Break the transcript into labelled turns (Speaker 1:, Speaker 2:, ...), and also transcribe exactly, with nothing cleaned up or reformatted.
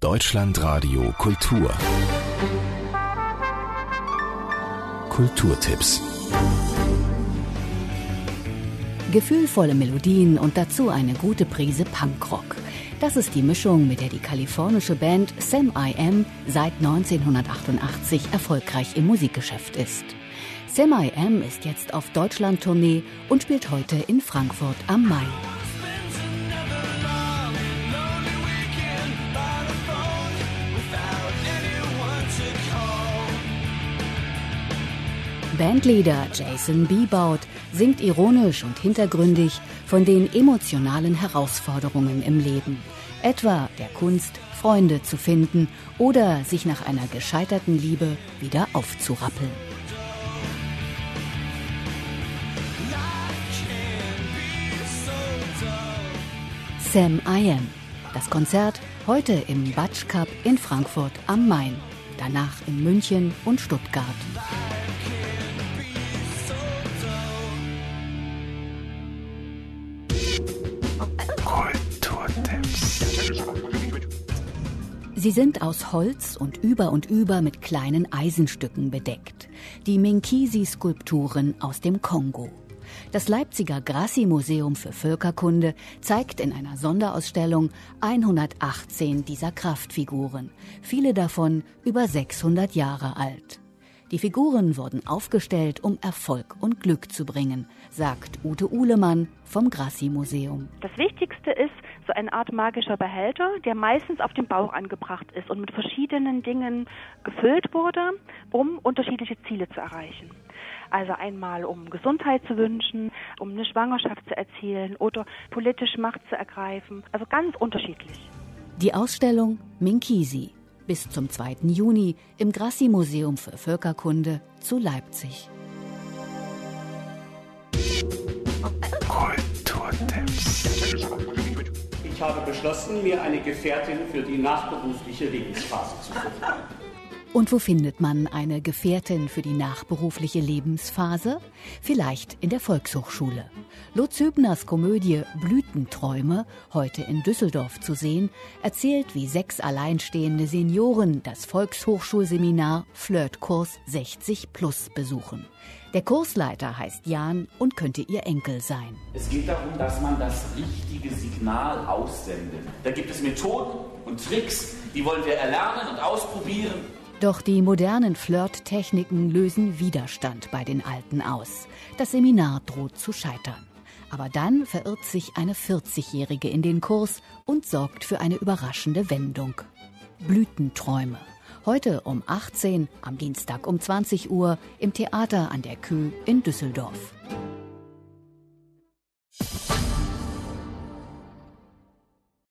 Speaker 1: Deutschlandradio Kultur. Kulturtipps.
Speaker 2: Gefühlvolle Melodien und dazu eine gute Prise Punkrock. Das ist die Mischung, mit der die kalifornische Band Sam I Am seit neunzehnhundertachtundachtzig erfolgreich im Musikgeschäft ist. Sam I Am ist jetzt auf Deutschland-Tournee und spielt heute in Frankfurt am Main. Bandleader Jason Bebout singt ironisch und hintergründig von den emotionalen Herausforderungen im Leben, etwa der Kunst, Freunde zu finden oder sich nach einer gescheiterten Liebe wieder aufzurappeln. Sam I Am. Das Konzert heute im Batsch Cup in Frankfurt am Main, danach in München und Stuttgart. Sie sind aus Holz und über und über mit kleinen Eisenstücken bedeckt. Die Minkisi-Skulpturen aus dem Kongo. Das Leipziger Grassi-Museum für Völkerkunde zeigt in einer Sonderausstellung hundertachtzehn dieser Kraftfiguren, viele davon über sechshundert Jahre alt. Die Figuren wurden aufgestellt, um Erfolg und Glück zu bringen, sagt Ute Uhlemann vom Grassi-Museum.
Speaker 3: Das Wichtigste ist so eine Art magischer Behälter, der meistens auf dem Bauch angebracht ist und mit verschiedenen Dingen gefüllt wurde, um unterschiedliche Ziele zu erreichen. Also einmal, um Gesundheit zu wünschen, um eine Schwangerschaft zu erzielen oder politisch Macht zu ergreifen. Also ganz unterschiedlich.
Speaker 2: Die Ausstellung Minkisi bis zum zweiten Juni im Grassi-Museum für Völkerkunde zu Leipzig.
Speaker 1: Kulturtipps.
Speaker 4: Ich habe beschlossen, mir eine Gefährtin für die nachberufliche Lebensphase zu suchen.
Speaker 2: Und wo findet man eine Gefährtin für die nachberufliche Lebensphase? Vielleicht in der Volkshochschule. Lutz Hübners Komödie Blütenträume, heute in Düsseldorf zu sehen, erzählt, wie sechs alleinstehende Senioren das Volkshochschulseminar Flirtkurs sechzig plus besuchen. Der Kursleiter heißt Jan und könnte ihr Enkel sein.
Speaker 5: Es geht darum, dass man das richtige Signal aussendet. Da gibt es Methoden und Tricks, die wollen wir erlernen und ausprobieren.
Speaker 2: Doch die modernen Flirttechniken lösen Widerstand bei den Alten aus. Das Seminar droht zu scheitern. Aber dann verirrt sich eine vierzigjährige in den Kurs und sorgt für eine überraschende Wendung. Blütenträume. Heute um achtzehn, am Dienstag um zwanzig Uhr im Theater an der Kö in Düsseldorf.